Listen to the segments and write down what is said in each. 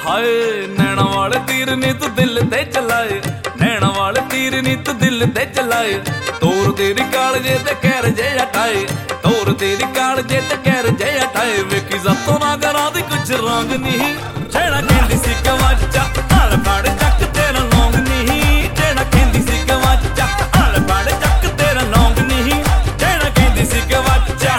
हाय नैना वाले तीर नी तू दिल ते चलाए, नैना वाले तीर नी तू दिल ते चलाए। तोर तेरी कालजे ते कैर जे हटाए, तोर तेरी कालजे ते कैर जे हटाए। वेखी जातों ना करा दी कुछ रंग नहीं, जेड़ा कहंदी सी कवाचा हल फड़ चक तेरा लौंग नहीं। जेड़ा कहंदी सी कवाचा हल फड़ चक तेरा लौंग नहीं, जेड़ा कहंदी सी कवाचा।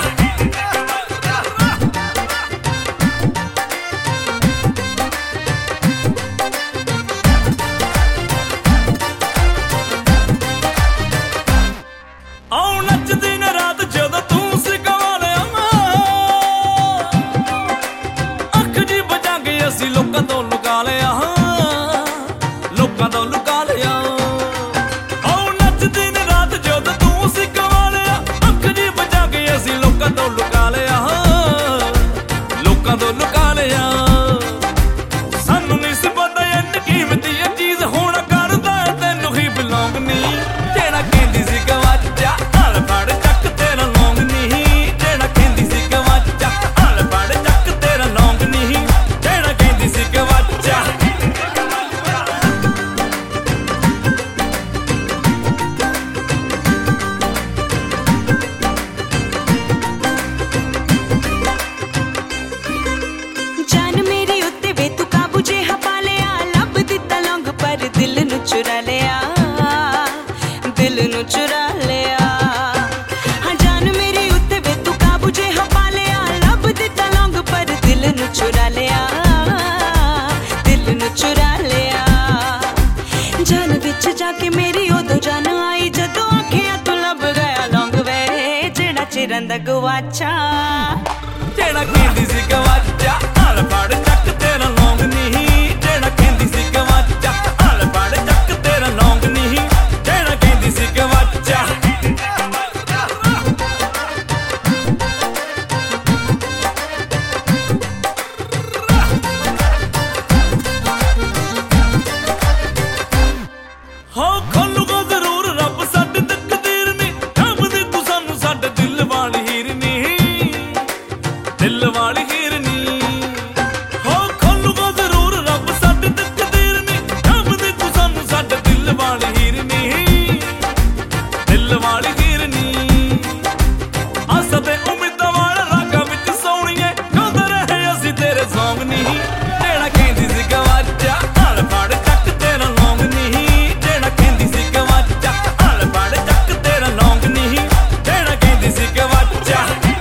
ਆਉ ਨੱਚਦੀ ਨਾ ਰਾਤ ਜਦੋਂ ਤੂੰ ਸਿਖਾ ਲਿਆ, ਅੱਖ ਜੀ ਬਚਾ ਕੇ ਅਸੀਂ ਲੋਕਾਂ ਤੋਂ ਲੁਕਾ ਲਿਆ, ਲੋਕਾਂ ਤੋਂ ਲੁਕਾ ਲਿਆ। ਆਉ ਨੱਚਦੀ ਨਾ ਰਾਤ ਜਦੋਂ ਤੂੰ ਸਿਖਾ ਲਿਆ, ਅੱਖ ਜੀ ਬਚਾ ਕੇ ਅਸੀਂ ਲੋਕਾਂ ਤੋਂ ਲੁਕਾ ਲਿਆ, ਲੋਕਾਂ ਤੋਂ ਲੁਕਾ ਲਿਆ। ਸਾਨੂੰ ਨਹੀਂ ਸੀ ਪਤਾ ਇੰਨੀ ਕੀਮਤੀ ਇਹ ਚੀਜ਼ ਹੁਣ ਕਰਦਾ ਤੈਨੂੰ ਹੀ ਬਿਲੋਂਗ ਨਹੀਂ। ਜਿਹੜਾ ਕਹਿੰਦੀ ਸੀ ਗਵਾਚਾ ਹਲ ਫੜ ਚੱਕ ਤੇਰਾ ਲੌਂਗ ਨਹੀਂ, ਜਿਹੜਾ ਕਹਿੰਦੀ ਸੀ ਗਵਾਚਾ ਹਲ ਫੜ ਚੱਕ ਤੇਰਾ ਲੌਂਗ ਨਹੀਂ, ਜਿਹੜਾ ਕਹਿੰਦੀ ਸੀ ਗਵਾਚਾ। ਜਾਨ ਮੇਰੀ ਉੱਤੇ ਵੇ ਤੂੰ ਕਾਬੂ ਜਿਹਾ ਪਾ ਲਿਆ, ਲੱਭ ਦਿੱਤਾ ਲੌਂਗ ਪਰ ਦਿਲ ਨੂੰ ਚੁਰਾ ਲਿਆ, ਦਿਲ ਨੂੰ ਚੁਰਾ ਲਿਆ। ਹਾਂ ਜਾਨ ਮੇਰੀ ਉੱਤੇ ਵੇ ਤੂੰ ਕਾਬੂ ਜਿਹਾ ਪਾ ਲਿਆ, ਲੱਭ ਦਿੱਤਾ ਲੌਂਗ ਪਰ ਦਿਲ ਨੂੰ ਚੁਰਾ ਲਿਆ, ਦਿਲ ਨੂੰ ਚੁਰਾ ਲਿਆ। ਜਾਨ ਵਿੱਚ ਜਾ ਕੇ ਮੇਰੀ ਉਦੋਂ ਜਾਨ ਆਈ ਜਦੋਂ ਅੱਖੀਆਂ ਤੋਂ ਲੱਭ ਗਿਆ ਲੌਂਗ ਵੇ, ਜਿਹੜਾ ਚਿਰਨ ਦਾ ਗਵਾਚਾ। ਜਿਹੜਾ ਕਹਿੰਦੀ ਸੀ ਗਵਾਚਾ ਹਲ ਫੜ ਚੱਕ ਤੇਰਾ ਲੌਂਗ ਨਹੀਂ, ਜਿਹੜਾ ਕਹਿੰਦੀ ਸੀ ਗਵਾਚਾ ਹਲ ਫੜ ਚੱਕ ਤੇਰਾ ਲੌਂਗ ਨਹੀਂ, ਜਿਹੜਾ ਕਹਿੰਦੀ ਸੀ ਗਵਾਚਾ। ਹੋ ਖੋਲੂਗਾ ਜ਼ਰੂਰ ਰੱਬ ਸਾਡੀ ਤਕਦੀਰ ਨੀ, ਲੱਭਦੀ ਤੂੰ ਸਾਨੂੰ ਸਾਡੇ ਦਿਲ ਵਾਲੀ ਹੀਰ ਨੀ, ਦਿਲ ਵਾਲੀ ਹੀਰ ਨੀ। ਹੋ ਖੋਲੂਗਾ ਜ਼ਰੂਰ ਰੱਬ ਸਾਡੀ ਤਕਦੀਰ ਨੀ, ਲੱਭਦੀ ਤੂੰ ਸਾਨੂੰ ਸਾਡੇ ਦਿਲ ਵਾਲੀ ਹੀਰ ਨੀ, ਦਿਲ ਵਾਲੀ ਹੀਰ ਨੀ। ਆਸਾਂ ਤੇ ਉਮੀਦਾਂ ਵਾਲੇ ਰਾਗਾਂ ਵਿੱਚ ਸੋਹਣੀਏ ਗਾਉਂਦੇ ਰਹੇ ਅਸੀਂ ਤੇਰੇ ਸੌਂਗ ਨਹੀਂ। ਜਿਹੜਾ ਕਹਿੰਦੀ ਸੀ ਗਵਾਚਾ ਹਲ ਫੜ ਚੱਕ ਤੇਰਾ ਲੌਂਗ ਨਹੀਂ, ਜਿਹੜਾ ਕਹਿੰਦੀ ਸੀ ਗਵਾਚਾ ਹਲ ਫੜ ਚੱਕ ਤੇਰਾ ਲੌਂਗ ਨਹੀਂ, ਜਿਹੜਾ ਕਹਿੰਦੀ ਸੀ ਗਵਾਚਾ।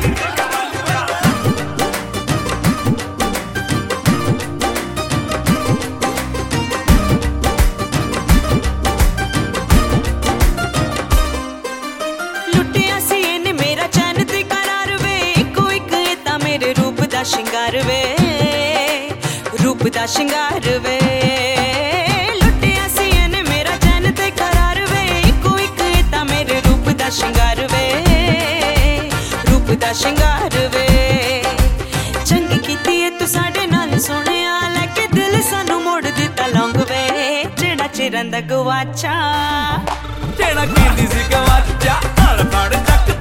ਲੁੱਟਿਆ ਸੀ ਇਹਨੇ ਮੇਰਾ ਚੈਨ ਤੇ ਕਰਾਰ ਵੇ, ਇੱਕੋ ਇੱਕ ਇਹ ਤਾਂ ਮੇਰੇ ਰੂਪ ਦਾ ਸ਼ਿੰਗਾਰ ਵੇ, ਰੂਪ ਦਾ ਸ਼ਿੰਗਾਰ ਵੇ। ਲੁੱਟਿਆ ਸੀ ਇਹਨੇ ਮੇਰਾ ਚੈਨ ਤੇ ਕਰਾਰ ਵੇ, ਇੱਕੋ ਇੱਕ ਇਹ ਤਾਂ ਮੇਰੇ ਰੂਪ ਦਾ ਸ਼ਿੰਗਾਰ ਵੇ, ਰੂਪ ਦਾ ਸ਼ਿੰਗਾਰ ਵੇ। ਚੰਗੀ ਕੀਤੀ ਏ ਤੂੰ ਸਾਡੇ ਨਾਲ ਸੋਹਣਿਆ, ਲੈ ਕੇ ਦਿਲ ਸਾਨੂੰ ਮੋੜ ਦਿੱਤਾ ਲੌਂਗ ਵੇ, ਜਿਹੜਾ ਚਿਰਨ ਦਾ ਗਵਾਚਾ। ਜਿਹੜਾ ਕਹਿੰਦੀ ਸੀ ਗਵਾਚਾ ਹਲ ਫੜ ਚੱਕ